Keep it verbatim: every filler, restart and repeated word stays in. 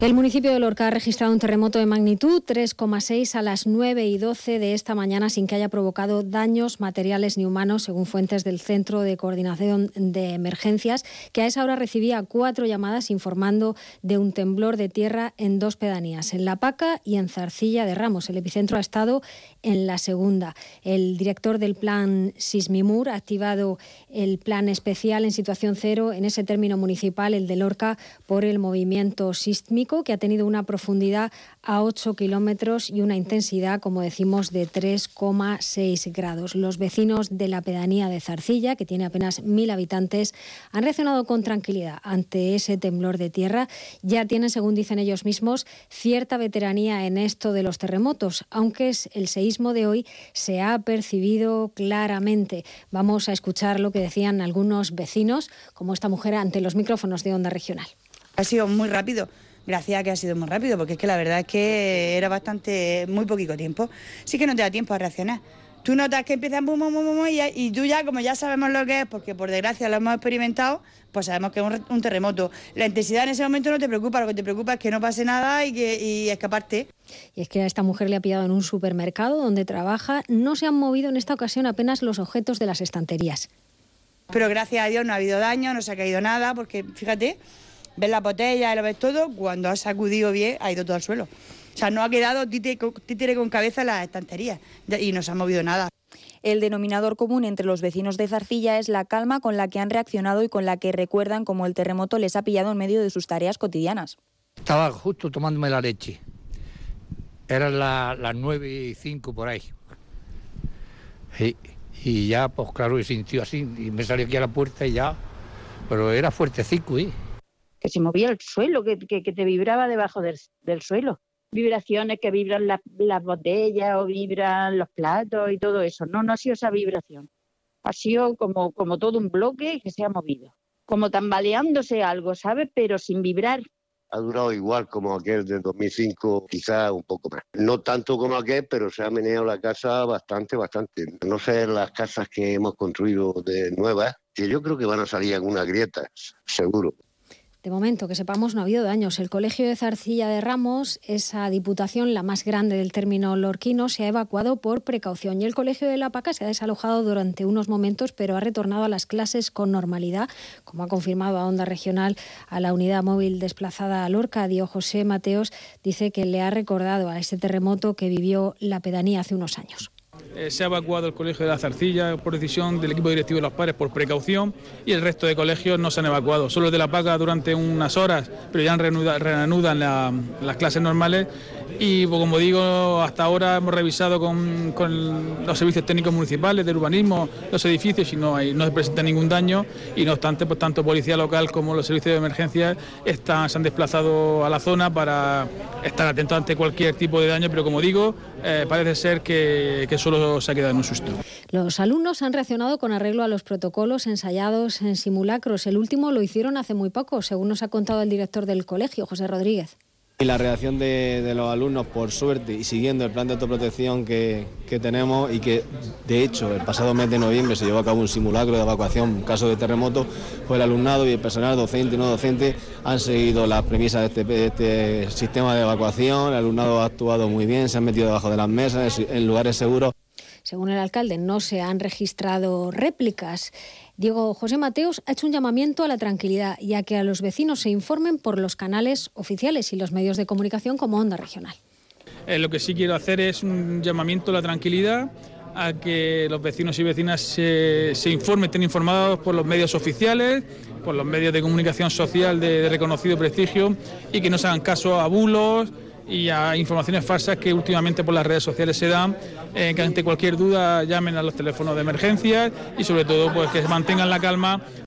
El municipio de Lorca ha registrado un terremoto de magnitud tres coma seis a las nueve y doce de esta mañana sin que haya provocado daños materiales ni humanos, según fuentes del Centro de Coordinación de Emergencias, que a esa hora recibía cuatro llamadas informando de un temblor de tierra en dos pedanías, en La Paca y en Zarcilla de Ramos. El epicentro ha estado en la segunda. El director del plan Sismimur ha activado el plan especial en situación cero en ese término municipal, el de Lorca, por el movimiento sísmico, que ha tenido una profundidad a ocho kilómetros y una intensidad, como decimos, de tres coma seis grados. Los vecinos de la pedanía de Zarcilla, que tiene apenas mil habitantes, han reaccionado con tranquilidad ante ese temblor de tierra. Ya tienen, según dicen ellos mismos, cierta veteranía en esto de los terremotos, aunque el seísmo de hoy se ha percibido claramente. Vamos a escuchar lo que decían algunos vecinos, como esta mujer, ante los micrófonos de Onda Regional. Ha sido muy rápido. Gracias a que ha sido muy rápido, porque es que la verdad es que era bastante, muy poquito tiempo. Sí que no te da tiempo a reaccionar. Tú notas que empiezan bum, bum, bum, bum, y, y tú ya, como ya sabemos lo que es, porque por desgracia lo hemos experimentado, pues sabemos que es un, un terremoto. La intensidad en ese momento no te preocupa, lo que te preocupa es que no pase nada y, que, y escaparte. Y es que a esta mujer le ha pillado en un supermercado donde trabaja. No se han movido en esta ocasión apenas los objetos de las estanterías. Pero gracias a Dios no ha habido daño, no se ha caído nada, porque fíjate, ves la botella y lo ves todo, cuando has sacudido bien ha ido todo al suelo. O sea, no ha quedado títere con cabeza en las estanterías y no se ha movido nada. El denominador común entre los vecinos de Zarcilla es la calma con la que han reaccionado y con la que recuerdan cómo el terremoto les ha pillado en medio de sus tareas cotidianas. Estaba justo tomándome la leche. Eran la, las nueve y cinco por ahí. Y, y ya, pues claro, he sentido así y me salí aquí a la puerta y ya. Pero era fuertecico, ¿eh? Que se movía el suelo, que, que, que te vibraba debajo del, del suelo. Vibraciones que vibran las, las botellas o vibran los platos y todo eso. No, no ha sido esa vibración. Ha sido como, como todo un bloque que se ha movido. Como tambaleándose algo, ¿sabes? Pero sin vibrar. Ha durado igual como aquel de dos mil cinco, quizás un poco más. No tanto como aquel, pero se ha meneado la casa bastante, bastante. No sé las casas que hemos construido de nuevas, que yo creo que van a salir algunas grietas, seguro. De momento, que sepamos, no ha habido daños. El Colegio de Zarcilla de Ramos, esa diputación, la más grande del término lorquino, se ha evacuado por precaución. Y el Colegio de La Paca se ha desalojado durante unos momentos, pero ha retornado a las clases con normalidad, como ha confirmado a Onda Regional a la unidad móvil desplazada a Lorca. Dio José Mateos dice que le ha recordado a ese terremoto que vivió la pedanía hace unos años. Eh, se ha evacuado el colegio de la Zarcilla por decisión del equipo directivo de los padres por precaución y el resto de colegios no se han evacuado. Solo el de La Paca durante unas horas, pero ya reanudan, reanudan la, las clases normales y, como digo, hasta ahora hemos revisado con, con los servicios técnicos municipales de urbanismo los edificios y no, hay, no se presenta ningún daño y, no obstante, pues tanto policía local como los servicios de emergencia están, se han desplazado a la zona para estar atentos ante cualquier tipo de daño, pero como digo, eh, parece ser que, que solo se ha quedado en un susto. Los alumnos han reaccionado con arreglo a los protocolos ensayados en simulacros. El último lo hicieron hace muy poco, según nos ha contado el director del colegio, José Rodríguez. Y la reacción de, de los alumnos, por suerte, y siguiendo el plan de autoprotección que, que tenemos y que, de hecho, el pasado mes de noviembre se llevó a cabo un simulacro de evacuación en caso de terremoto, pues el alumnado y el personal docente y no docente han seguido las premisas de este, de este sistema de evacuación. El alumnado ha actuado muy bien, se han metido debajo de las mesas, en lugares seguros. Según el alcalde, no se han registrado réplicas. Diego José Mateos ha hecho un llamamiento a la tranquilidad y a que a los vecinos se informen por los canales oficiales y los medios de comunicación como Onda Regional. Eh, lo que sí quiero hacer es un llamamiento a la tranquilidad, a que los vecinos y vecinas se, se informen, estén informados por los medios oficiales, por los medios de comunicación social de, de reconocido prestigio y que no se hagan caso a bulos y a informaciones falsas que últimamente por las redes sociales se dan, eh, que ante cualquier duda llamen a los teléfonos de emergencia y sobre todo pues que mantengan la calma